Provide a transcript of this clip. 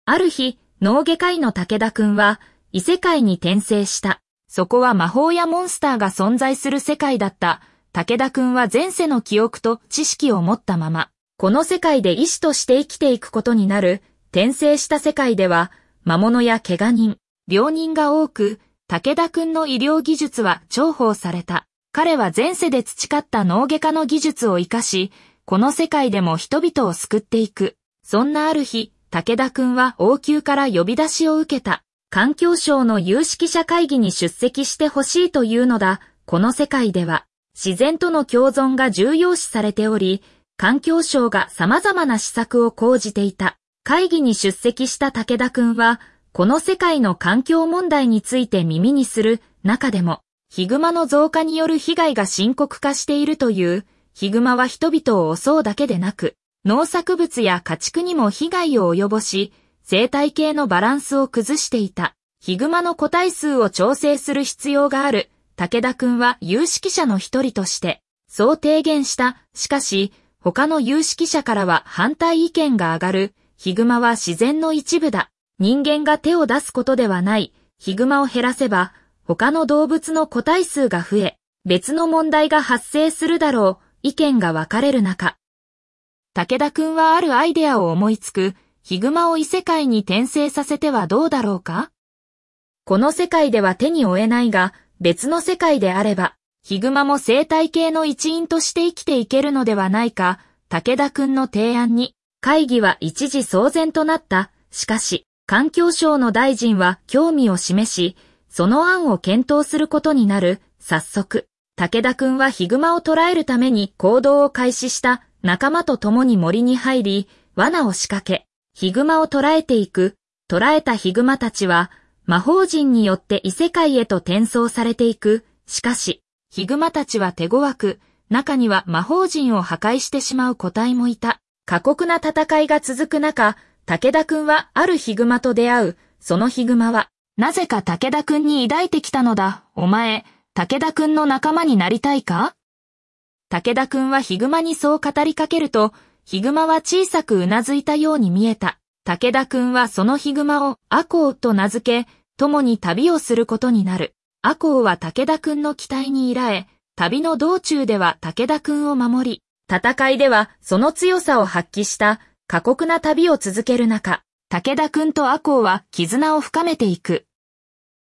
ある日、脳外科医の武田くんは異世界に転生した。そこは魔法やモンスターが存在する世界だった。武田くんは前世の記憶と知識を持ったまま、この世界で医師として生きていくことになる。転生した世界では、魔物や怪我人、病人が多く、武田くんの医療技術は重宝された。彼は前世で培った脳外科の技術を活かし、この世界でも人々を救っていく。そんなある日、武田くんは王宮から呼び出しを受けた。環境省の有識者会議に出席してほしいというのだ。この世界では、自然との共存が重要視されており、環境省が様々な施策を講じていた。会議に出席した武田くんは、この世界の環境問題について耳にする中でも、ヒグマの増加による被害が深刻化しているという、ヒグマは人々を襲うだけでなく、農作物や家畜にも被害を及ぼし、生態系のバランスを崩していた。ヒグマの個体数を調整する必要がある。武田くんは有識者の一人として、そう提言した。しかし、他の有識者からは反対意見が上がる。ヒグマは自然の一部だ。人間が手を出すことではない。ヒグマを減らせば、他の動物の個体数が増え、別の問題が発生するだろう。意見が分かれる中。武田くんはあるアイデアを思いつく。ヒグマを異世界に転生させてはどうだろうか？この世界では手に負えないが、別の世界であれば、ヒグマも生態系の一員として生きていけるのではないか。武田くんの提案に、会議は一時騒然となった。しかし、環境省の大臣は興味を示し、その案を検討することになる。早速、武田くんはヒグマを捕らえるために行動を開始した。仲間と共に森に入り、罠を仕掛け、ヒグマを捕らえていく。捕らえたヒグマたちは、魔法陣によって異世界へと転送されていく。しかし、ヒグマたちは手強く、中には魔法陣を破壊してしまう個体もいた。過酷な戦いが続く中、武田くんはあるヒグマと出会う。そのヒグマは、なぜか武田くんに抱いてきたのだ。お前、武田くんの仲間になりたいか？武田くんはヒグマにそう語りかけると、ヒグマは小さくうなずいたように見えた。武田くんはそのヒグマをアコウと名付け、共に旅をすることになる。アコウは武田くんの期待に依らえ、旅の道中では武田くんを守り、戦いではその強さを発揮した過酷な旅を続ける中、武田くんとアコウは絆を深めていく。